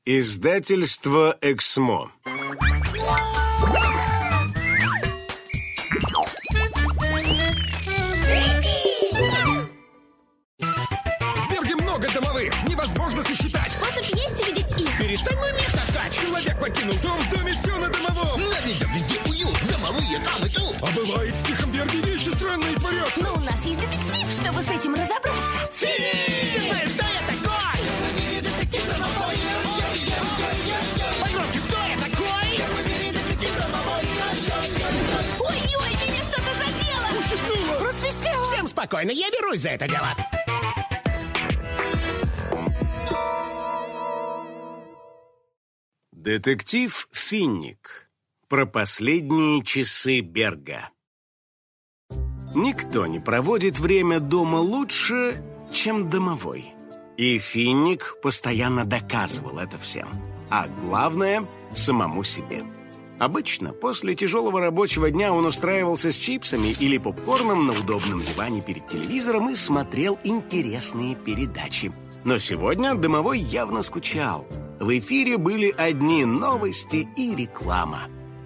Издательство «Эксмо». В Берге много домовых, невозможно сосчитать. Способ есть увидеть их. Перестань мой мех таскать. Человек покинул дом, в доме все на домовом. На видео везде уют, домовые там и тут. А бывает, в Тихом Берге вещи странные творятся. Но у нас есть детектив, чтобы с этим разобраться. Ты знаешь, кто я такой? Погромче, кто я такой? Ой-ой, меня что-то задело. Ущипнуло. Просвистело. Всем спокойно, я берусь за это дело. Детектив Финник. Про последние часы Берга. Никто не проводит время дома лучше, чем домовой. И Финник постоянно доказывал это всем. А главное, самому себе. Обычно после тяжелого рабочего дня он устраивался с чипсами или попкорном на удобном диване перед телевизором и смотрел интересные передачи. Но сегодня домовой явно скучал. В эфире были одни новости и реклама.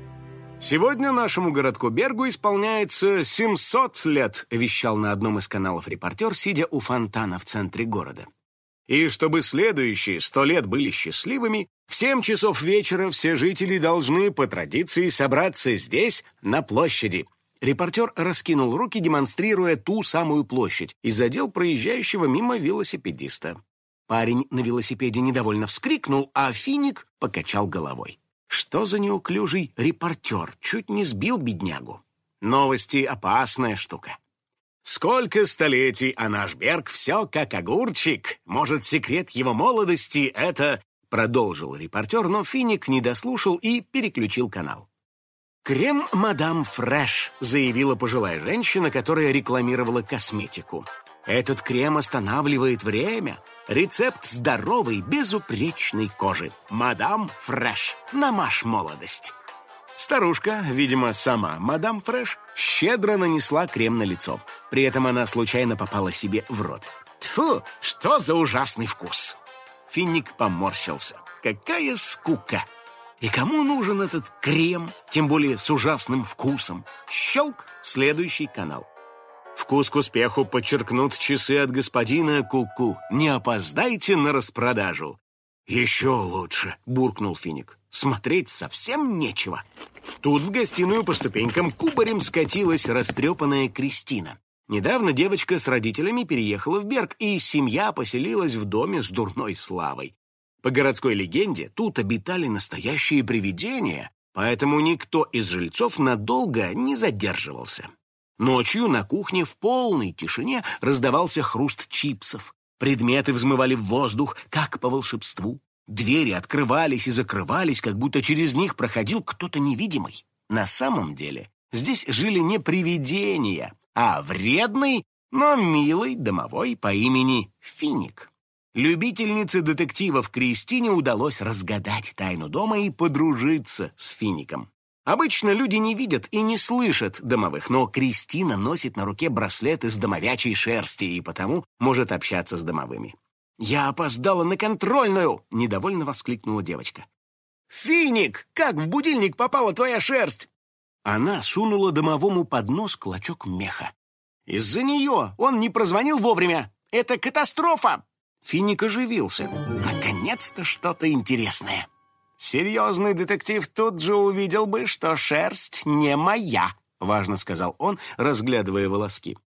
«Сегодня нашему городку Бергу исполняется 700 лет», вещал на одном из каналов репортер, сидя у фонтана в центре города. «И чтобы следующие 100 лет были счастливыми, в 7 часов вечера все жители должны по традиции собраться здесь, на площади». Репортер раскинул руки, демонстрируя ту самую площадь, и задел проезжающего мимо велосипедиста. Парень на велосипеде недовольно вскрикнул, а Финник покачал головой. Что за неуклюжий репортер? Чуть не сбил беднягу. Новости — опасная штука. Сколько столетий, а наш Берг все как огурчик. Может, секрет его молодости — это... Продолжил репортер, но Финник не дослушал и переключил канал. «Крем Мадам Фреш», — заявила пожилая женщина, которая рекламировала косметику. «Этот крем останавливает время. Рецепт здоровой, безупречной кожи. Мадам Фреш. Намажь молодость». Старушка, видимо, сама Мадам Фреш, щедро нанесла крем на лицо. При этом она случайно попала себе в рот. Тьфу, что за ужасный вкус! Финник поморщился. Какая скука! И кому нужен этот крем, тем более с ужасным вкусом? Щелк, следующий канал. Вкус к успеху подчеркнут часы от господина Ку-Ку. Не опоздайте на распродажу. Еще лучше, буркнул Финник. Смотреть совсем нечего. Тут в гостиную по ступенькам кубарем скатилась растрепанная Кристина. Недавно девочка с родителями переехала в Берг, и семья поселилась в доме с дурной славой. По городской легенде, тут обитали настоящие привидения, поэтому никто из жильцов надолго не задерживался. Ночью на кухне в полной тишине раздавался хруст чипсов. Предметы взмывали в воздух, как по волшебству. Двери открывались и закрывались, как будто через них проходил кто-то невидимый. На самом деле здесь жили не привидения, а вредный, но милый домовой по имени Финник. Любительнице детективов Кристине удалось разгадать тайну дома и подружиться с Финником. Обычно люди не видят и не слышат домовых, но Кристина носит на руке браслет из домовячей шерсти и потому может общаться с домовыми. «Я опоздала на контрольную!» — недовольно воскликнула девочка. «Финник, как в будильник попала твоя шерсть?» Она сунула домовому под нос клочок меха. «Из-за нее он не прозвонил вовремя! Это катастрофа!» Финник оживился. «Наконец-то что-то интересное!» «Серьезный детектив тут же увидел бы, что шерсть не моя», — важно сказал он, разглядывая волоски.